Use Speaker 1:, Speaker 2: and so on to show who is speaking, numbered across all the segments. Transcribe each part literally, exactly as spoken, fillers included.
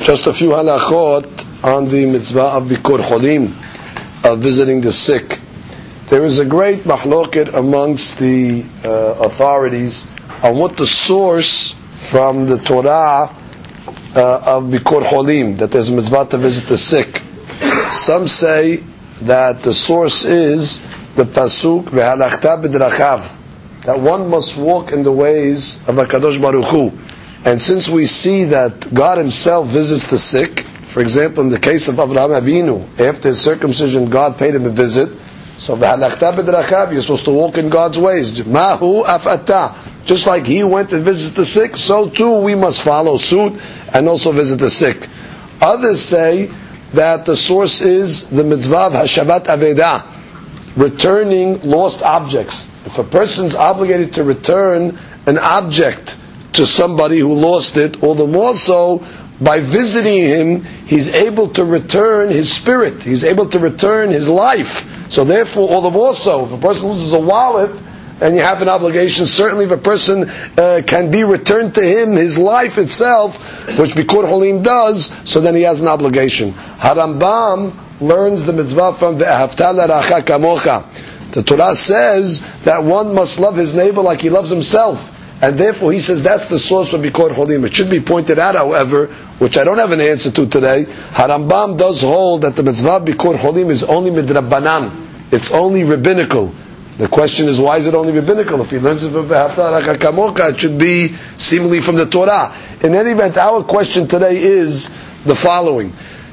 Speaker 1: Just a few halachot on the mitzvah of Bikur Cholim, of visiting the sick. There is a great mahloket amongst the uh, authorities on what the source from the Torah uh, of Bikur Cholim, that there's a mitzvah to visit the sick. Some say that the source is the pasuk ve'halachta b'drachav, that one must walk in the ways of HaKadosh Baruch Hu. And since we see that God Himself visits the sick, for example, in the case of Abraham Avinu, after his circumcision, God paid him a visit. So ve'halachta b'drachav, you're supposed to walk in God's ways. Mahu afata, just like he went and visited the sick, so too we must follow suit and also visit the sick. Others say that the source is the mitzvah of Hashavat Avedah, returning lost objects. If a person's obligated to return an object to somebody who lost it, all the more so by visiting him, he's able to return his spirit, he's able to return his life. So therefore, all the more so, if a person loses a wallet and you have an obligation, certainly if a person uh, can be returned to him, his life itself, which Bikur Cholim does, so then he has an obligation. Harambam learns the mitzvah from Ve'ahavta l'racha kamocha. The Torah says that one must love his neighbor like he loves himself. And therefore he says that's the source of Bikur Cholim. It should be pointed out, however, which I don't have an answer to today, Harambam does hold that the mitzvah of Bikur Cholim is only midrabbanan. It's only rabbinical. The question is, why is it only rabbinical? If he learns it from Ve'ahavta l'racha kamocha, it should be seemingly from the Torah. In any event, our question today is the following.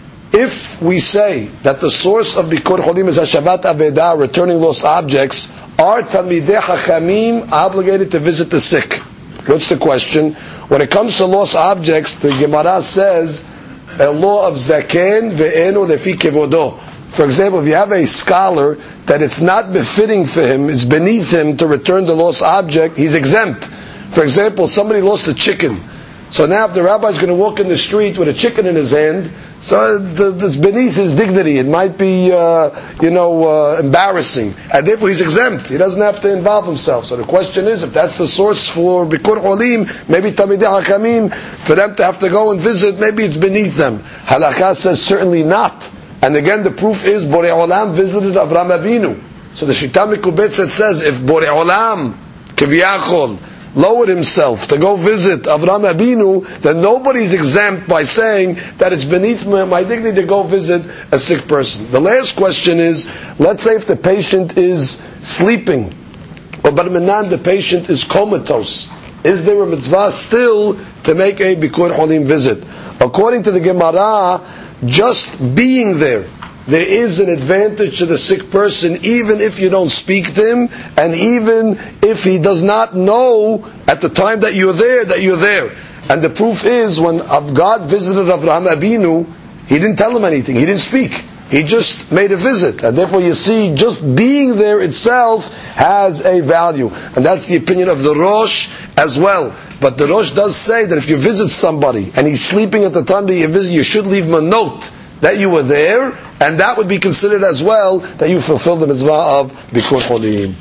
Speaker 1: If we say that the source of Bikur Cholim is Hashavat Avedah, returning lost objects, are Talmidei Chachamim obligated to visit the sick? What's the question? When it comes to lost objects, the Gemara says a law of Zaken ve'enu lefi kevodo. For example, if you have a scholar that it's not befitting for him, it's beneath him to return the lost object, he's exempt. For example, somebody lost a chicken. So now if the rabbi is going to walk in the street with a chicken in his hand, so it's beneath his dignity. It might be, uh, you know, uh, embarrassing. And therefore he's exempt. He doesn't have to involve himself. So the question is, if that's the source for Bikur Cholim, maybe Talmidei Hakamim, for them to have to go and visit, maybe it's beneath them. Halakha says certainly not. And again, the proof is Borei Olam visited Avraham Avinu. So the Shita Mikubetzet says, if Borei Olam, Kiviyachol, lowered himself to go visit Avraham Avinu, then nobody's exempt by saying that it's beneath my dignity to go visit a sick person. The last question is, let's say if the patient is sleeping, or barminan, the patient is comatose, is there a mitzvah still to make a Bikur Cholim visit? According to the Gemara, just being there, there is an advantage to the sick person, even if you don't speak to him, and even if he does not know at the time that you're there, that you're there. And the proof is, when God visited Avraham Avinu, He didn't tell him anything, He didn't speak. He just made a visit. And therefore you see, just being there itself has a value. And that's the opinion of the Rosh as well. But the Rosh does say that if you visit somebody, and he's sleeping at the time that you visit, you should leave him a note that you were there, and that would be considered as well that you fulfilled the mitzvah of Bikur Cholim.